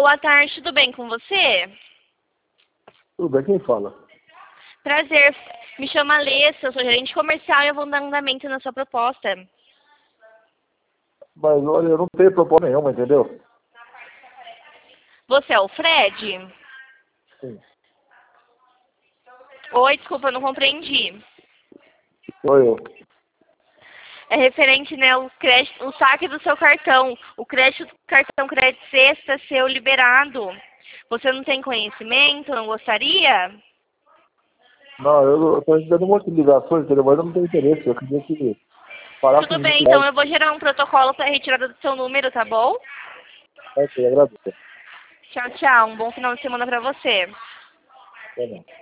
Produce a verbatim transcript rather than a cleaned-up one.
Boa tarde, tudo bem com você? Tudo bem, quem fala? Prazer, me chamo Alessa, eu sou gerente comercial e eu vou dar andamento na sua proposta. Mas olha, eu não tenho proposta nenhuma, entendeu? Você é o Fred? Sim. Oi, desculpa, eu não compreendi. Sou eu. É referente, né, o, crédito, o saque do seu cartão. O crédito do cartão crédito sexta seu liberado. Você não tem conhecimento, não gostaria? Não, eu estou recebendo um monte de ligações, entendeu? Mas eu não tenho interesse. Eu queria que parar com Tudo os bem, então rituais. eu vou gerar um protocolo para retirada do seu número, tá bom? Ok, agradeço. Tchau, tchau. Um bom final de semana para você. Tá bom.